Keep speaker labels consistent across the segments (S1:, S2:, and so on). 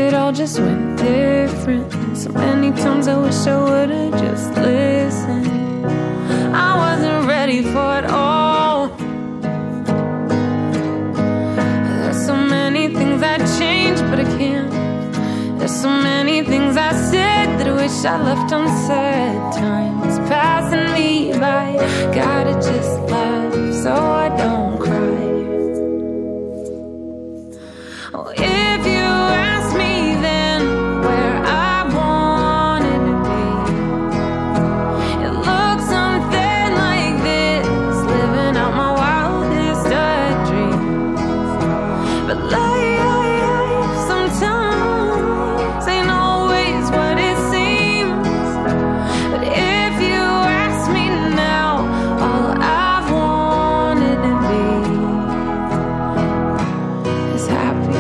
S1: it all just went different. So many times I wish I would've just listened. I wasn't ready for it all. There's so many things I changed, but I can't. There's so many things I said that I wish I left unsaid. Time's passing me by, gotta just laugh so I don't cry. Oh, if you ask me then where I wanted to be, it looks something like this, living out my wildest of dreams. But life sometimes ain't always what it seems. But if you ask me now, all I've wanted to be is happy.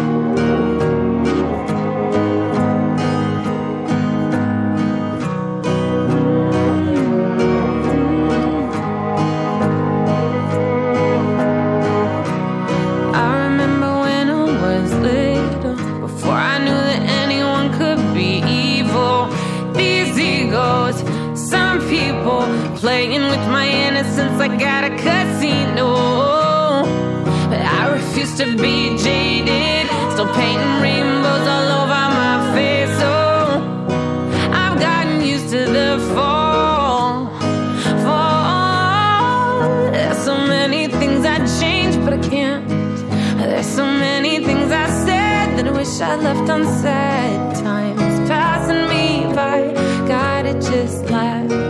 S1: I remember when I was little, before I knew that anyone could be evil. These egos, some people playing with my innocence like at a casino. But I refuse to be jaded, still painting rainbows all over my face. Oh, I've gotten used to the fall. There's so many things I changed, but I can't. There's so many things I said that I wish I left unsaid. Time's passing me by, gotta just laugh